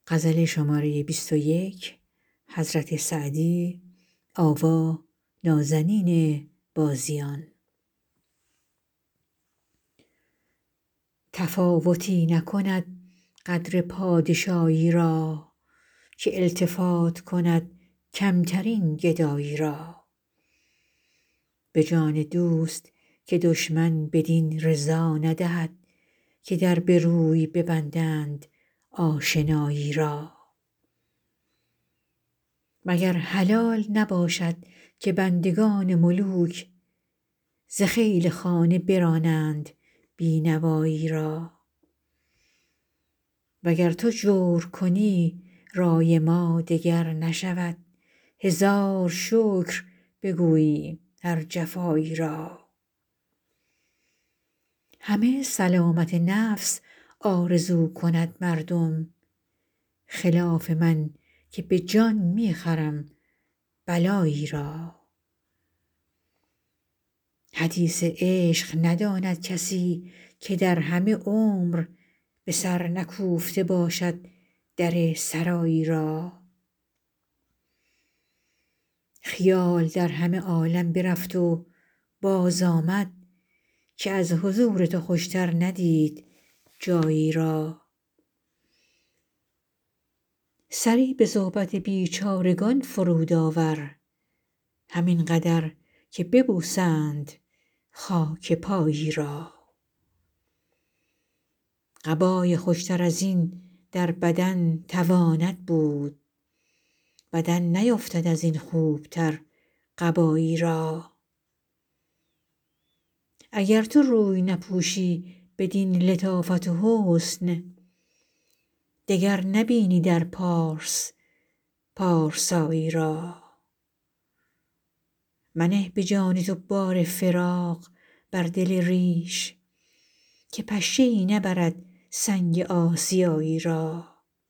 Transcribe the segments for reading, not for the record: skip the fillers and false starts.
تفاوتی نکند قدر پادشایی را که التفات کند کمترین گدایی را به جان دوست که دشمن بدین رضا ندهد که در به روی ببندند آشنایی را مگر حلال نباشد که بندگان ملوک ز خیل خانه برانند بی نوایی را وگر تو جور کنی رای ما دگر نشود هزار شکر بگویی هر جفایی را همه سلامت نفس آرزو کند مردم خلاف من که به جان می خرم بلایی را حدیث عشق نداند کسی که در همه عمر به سر نکوفته باشد در سرایی را خیال در همه عالم برفت و باز آمد که از حضور تو خوشتر ندید جایی را سری به صحبت بیچارگان فرود آور همین قدر که ببوسند خاک پایی را قبای خوشتر از این در بدن تواند بود بدن نیفتد از این خوبتر قبایی را اگر تو روی نپوشی بدین لطافت و حسن دگر نبینی در پارس پارسایی را منه به جان تو بار فراق بر دل ریش که پشه ای نبرد سنگ آسیایی را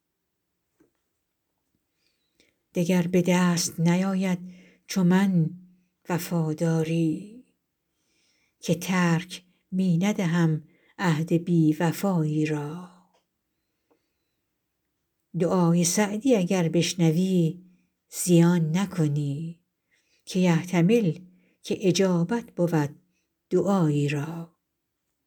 دگر به دست نیاید چو من وفاداری که ترک می ندهم عهد بی وفایی را دعای سعدی اگر بشنوی زیان نکنی که یحتمل که اجابت بود دعایی را